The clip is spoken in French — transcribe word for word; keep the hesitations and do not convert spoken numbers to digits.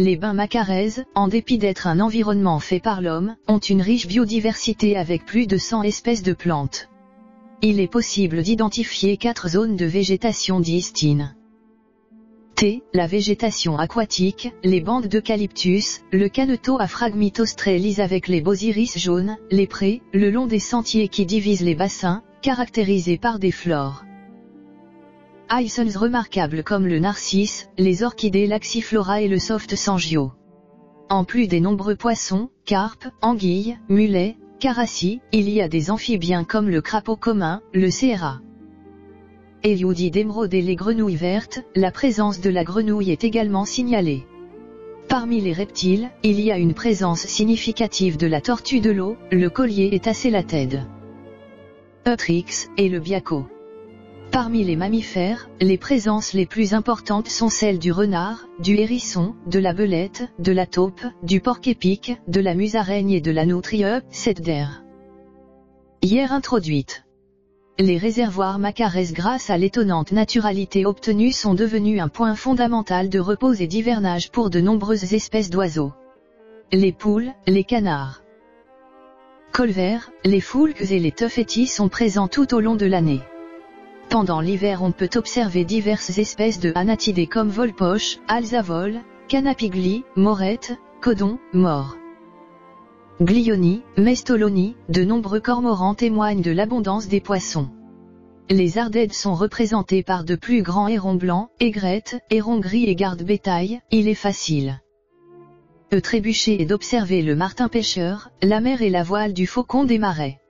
les bains Macaraises, en dépit d'être un environnement fait par l'homme, ont une riche biodiversité avec plus de cent espèces de plantes. Il est possible d'identifier quatre zones de végétation distinctes. T. La végétation aquatique, les bandes d'eucalyptus, le caneto à Phragmitos avec les beaux iris jaunes, les prés, le long des sentiers qui divisent les bassins, caractérisés par des flores. Hyacinths remarquables comme le narcisse, les orchidées laxiflora et le soft sangio. En plus des nombreux poissons, carpes, anguilles, mulets, carassies, il y a des amphibiens comme le crapaud commun, le céra. Élioudi d'émeraude et les grenouilles vertes, la présence de la grenouille est également signalée. Parmi les reptiles, il y a une présence significative de la tortue de l'eau, le collier est acélatède. Eutrix, et le biaco. Parmi les mammifères, les présences les plus importantes sont celles du renard, du hérisson, de la belette, de la taupe, du porc-épic, de la musaraigne et de la nutrie d'air. Hier introduite. Les réservoirs Macaraises grâce à l'étonnante naturalité obtenue sont devenus un point fondamental de repos et d'hivernage pour de nombreuses espèces d'oiseaux. Les poules, les canards. Colverts, les foulques et les tuffetis sont présents tout au long de l'année. Pendant l'hiver on peut observer diverses espèces de anatidés comme volpoche, alzavole, canapigli, morette, codon, mort. Glioni, mestoloni, de nombreux cormorans témoignent de l'abondance des poissons. Les ardèdes sont représentés par de plus grands hérons blancs, aigrettes, hérons gris et garde-bétail, il est facile de trébucher et d'observer le martin pêcheur, la mer et la voile du faucon des marais.